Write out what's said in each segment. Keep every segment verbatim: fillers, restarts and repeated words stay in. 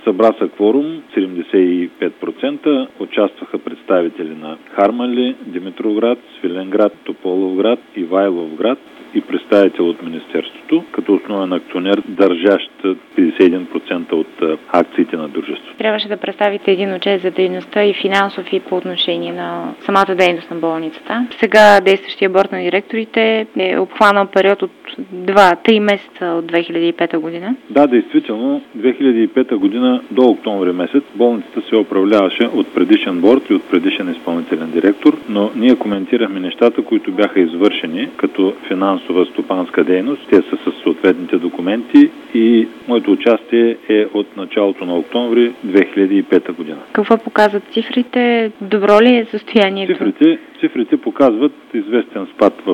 Събра се кворум, седемдесет и пет процента, участваха представители на Харманли, Димитровград, Свиленград, Тополовград, Ивайловград и представител от Министерството, като основен акционер, държащ петдесет и един процента от акциите на дружеството. Трябваше да представите един отчет за дейността и финансов и по отношение на самата дейност на болницата. Сега действащия борд на директорите е обхванал период от два-три месеца от две хиляди и пета година. Да, действително, две хиляди и пета година до октомври месец болницата се управляваше от предишен борд и от предишен изпълнителен директор, но ние коментирахме нещата, които бяха извършени като финансова стопанска дейност. Те са с съответните документи и моето участие е от началото на октомври две хиляди и пета година. Какво показват цифрите? Добро ли е състоянието? Цифрите, цифрите показват известен спад в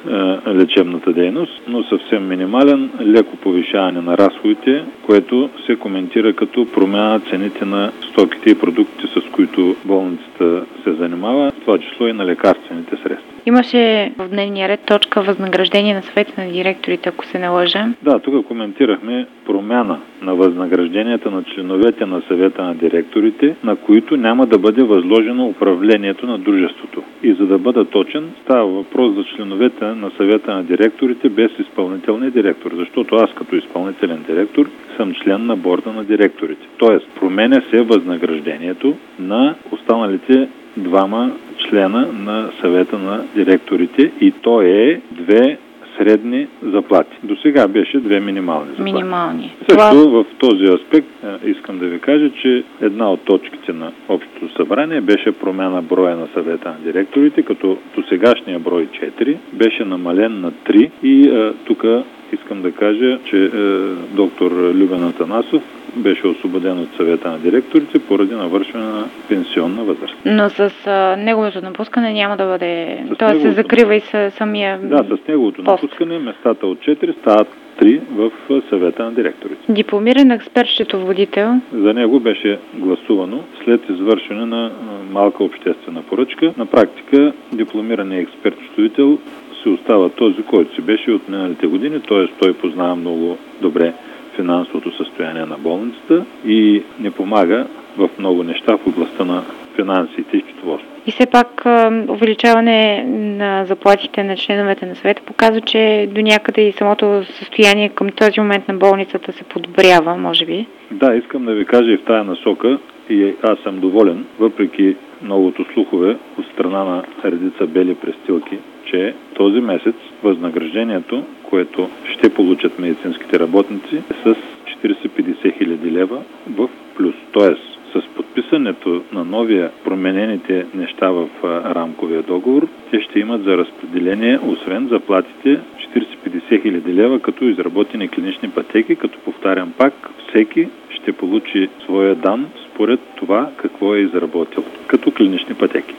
е, лечебната дейност, но съвсем минимален, леко повишаване на разходите, което се коментира като промяна на цените на стоките и продуктите, с които болницата се занимава, в това число и на лекарствените средства. Имаше в дневния ред точка възнаграждение на съвета на директорите, ако се не лъжа. Да, тук коментирахме промяна на възнагражденията на членовете на съвета на директорите, на които няма да бъде възложено управлението на дружеството. И за да бъда точен, става въпрос за членовете на съвета на директорите без изпълнителния директор, защото аз като изпълнителен директор съм член на борда на директорите. Тоест, променя се възнаграждението на останалите двама члена на съвета на директорите и то е две средни заплати. До сега беше две минимални заплати. Минимални. Също Това... в този аспект искам да ви кажа, че една от точките на общото събрание беше промяна броя на съвета на директорите, като до сегашния брой четири беше намален на три и а, тук искам да кажа, че е, доктор Любен Атанасов беше освободен от съвета на директорите поради навършване на пенсионна възраст. Но с а, неговото напускане няма да бъде... С Тоест неговото... се закрива и с самия Да, с неговото пост. напускане местата от четири стават три в съвета на директорите. Дипломиран експерт-счетоводител. За него беше гласувано след извършване на малка обществена поръчка. На практика дипломираният експерт-счетоводител се остава този, който си беше от миналите години, т.е. той познава много добре финансовото състояние на болницата и не помага в много неща в областта на финансите и счетоводството. И все пак увеличаване на заплатите на членовете на съвета показва, че до някъде и самото състояние към този момент на болницата се подобрява, може би. Да, искам да ви кажа и в тая насока, и аз съм доволен, въпреки многото слухове от страна на редица бели престилки, че този месец възнаграждението, което ще получат медицинските работници, е с четирийсет до петдесет хиляди лева в плюс. Тоест, с подписането на новия променените неща в рамковия договор, те ще имат за разпределение, освен заплатите, четирийсет до петдесет хиляди лева като изработени клинични пътеки, като повтарям пак, всеки ще получи своя дан според това какво е изработил като клинични пътеки.